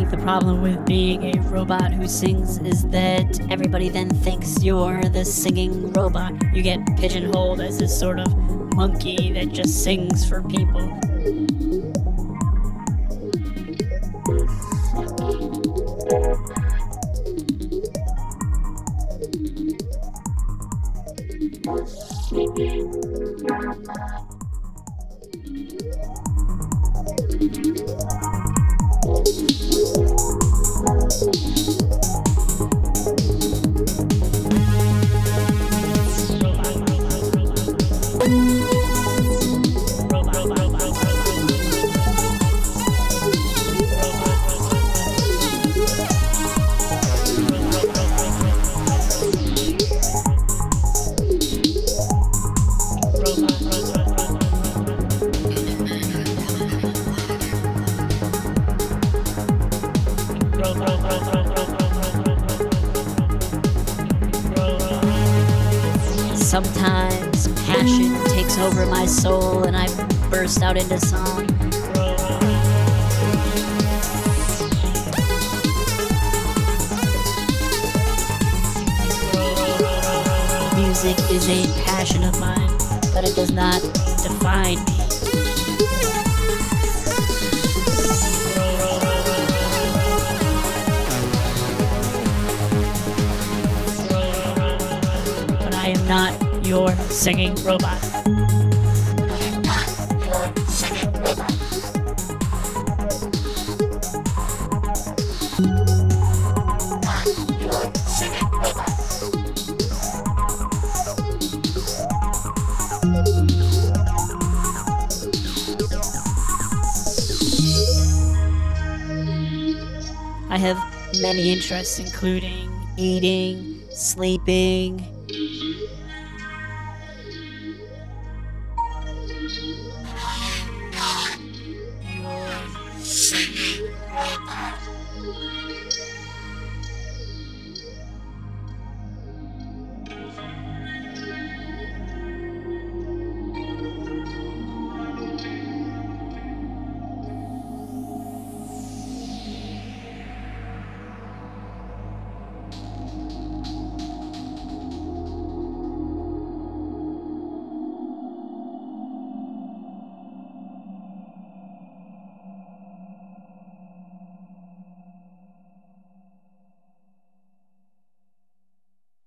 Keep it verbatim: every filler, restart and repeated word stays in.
think the problem with being a robot who sings is that everybody then thinks you're the singing robot. You get pigeonholed as this sort of monkey that just sings for people. Sometimes passion takes over my soul and I burst out into song. Music is a passion of mine, but it does not define me. But I am not your singing robot. I have many interests, including eating, sleeping,